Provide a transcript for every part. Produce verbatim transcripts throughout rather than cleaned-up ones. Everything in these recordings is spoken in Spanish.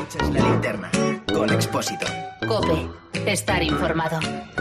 Escuchas La Linterna con Expósito. COPE. Estar informado.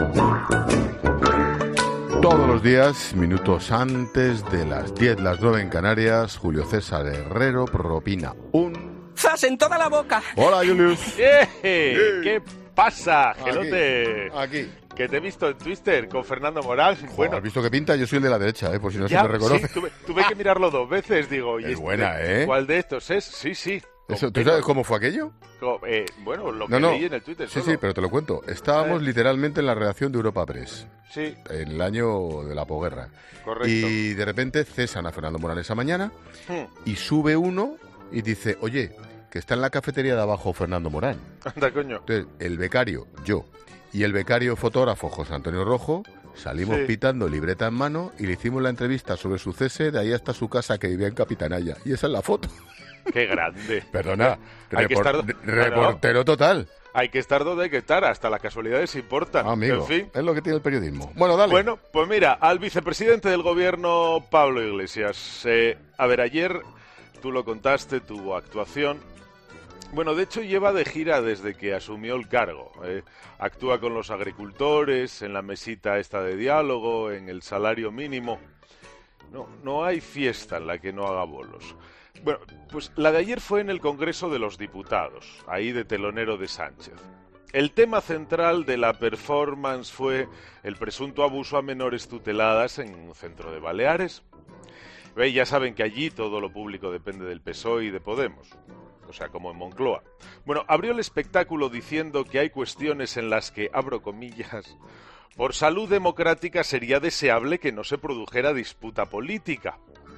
Todos los días, minutos antes de las diez, las nueve en Canarias, Julio César Herrero propina un... ¡Zas en toda la boca! Hola, Julius. ¡Eh! ¿Qué pasa, gelote? Aquí, aquí. Que te he visto en Twitter con Fernando Morán. Joder, bueno, ¿has visto que pinta? Yo soy el de la derecha, ¿eh? Por si no ya, se me reconoce. Sí, tuve, tuve que mirarlo dos veces, digo. ¿y Es este, buena, ¿eh? ¿Cuál de estos es? Sí, sí. Eso, ¿tú sabes cómo fue aquello? Eh, bueno, lo que No, no. leí en el Twitter Sí, solo. sí, pero te lo cuento. Estábamos Eh. literalmente en la redacción de Europa Press, Sí, en el año de la posguerra. correcto. Y de repente cesan a Fernando Morán esa mañana Hmm. y sube uno y dice, oye, que está en la cafetería de abajo Fernando Morán. Anda, coño. Entonces, el becario, yo, y el becario fotógrafo José Antonio Rojo, salimos Sí. pitando, libreta en mano, y le hicimos la entrevista sobre su cese de ahí hasta su casa que vivía en Capitanaya. Y esa es la foto. Qué grande. Perdona, Hay que repor- estar- re- Claro. reportero total. Hay que estar donde hay que estar, hasta las casualidades importan. Amigo, En fin. es lo que tiene el periodismo. Bueno, dale. Bueno, pues mira, al vicepresidente del gobierno, Pablo Iglesias. Eh, a ver, ayer tú lo contaste, tuvo actuación. Bueno, de hecho lleva de gira desde que asumió el cargo. eh. Actúa con los agricultores, en la mesita esta de diálogo, en el salario mínimo. No, no hay fiesta en la que no haga bolos. Bueno, pues la de ayer fue en el Congreso de los Diputados, ahí de telonero de Sánchez. El tema central de la performance fue el presunto abuso a menores tuteladas en un centro de Baleares. Ve, ya saben que allí todo lo público depende del P S O E y de Podemos, o sea, como en Moncloa. Bueno, abrió el espectáculo diciendo que hay cuestiones en las que, abro comillas, por salud democrática sería deseable que no se produjera disputa política.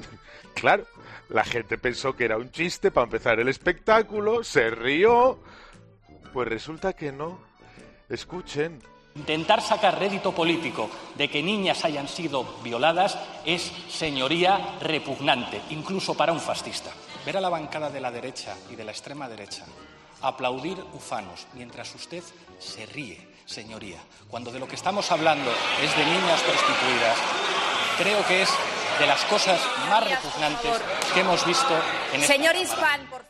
Claro, la gente pensó que era un chiste para empezar el espectáculo, se rió. Pues resulta que no. Escuchen. Intentar sacar rédito político de que niñas hayan sido violadas es, señoría, repugnante, incluso para un fascista. Ver a la bancada de la derecha y de la extrema derecha aplaudir ufanos mientras usted se ríe, señoría, cuando de lo que estamos hablando es de niñas prostituidas, creo que es de las cosas más repugnantes que hemos visto en este... Señor Hispan, por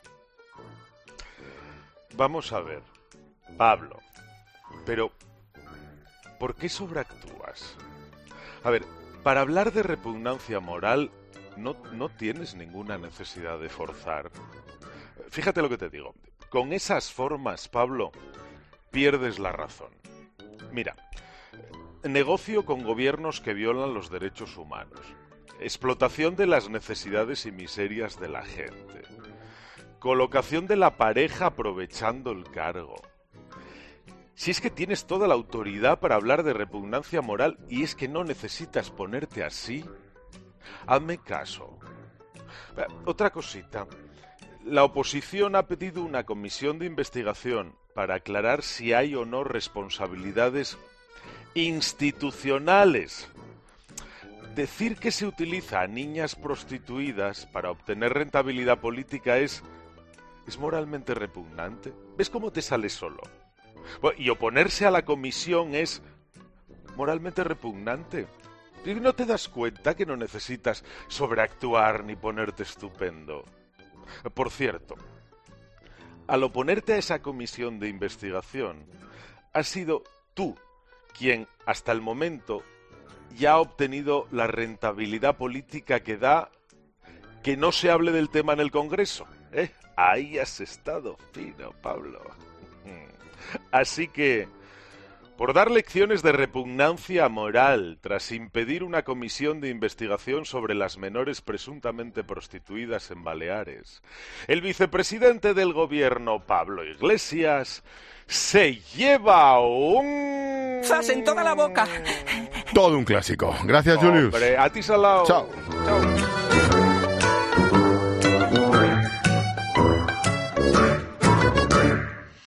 Vamos a ver, Pablo, pero ¿por qué sobreactúas? A ver, para hablar de repugnancia moral no, no tienes ninguna necesidad de forzar. Fíjate lo que te digo, con esas formas, Pablo, pierdes la razón. Mira, negocio con gobiernos que violan los derechos humanos, explotación de las necesidades y miserias de la gente, colocación de la pareja aprovechando el cargo. Si es que tienes toda la autoridad para hablar de repugnancia moral y es que no necesitas ponerte así, hazme caso. Otra cosita, la oposición ha pedido una comisión de investigación para aclarar si hay o no responsabilidades institucionales. Decir que se utiliza a niñas prostituidas para obtener rentabilidad política es, es moralmente repugnante. ¿Ves cómo te sale solo? Bueno, y oponerse a la comisión es moralmente repugnante. ¿Y no te das cuenta que no necesitas sobreactuar ni ponerte estupendo? Por cierto, al oponerte a esa comisión de investigación, has sido tú quien, hasta el momento, ya ha obtenido la rentabilidad política que da que no se hable del tema en el Congreso. ¿eh? Ahí has estado fino, Pablo. Así que, por dar lecciones de repugnancia moral tras impedir una comisión de investigación sobre las menores presuntamente prostituidas en Baleares, el vicepresidente del gobierno, Pablo Iglesias, se lleva un... ¡Zas en toda la boca! Todo un clásico. Gracias, Julius. Hombre, a ti, Salao. Chao. Chao.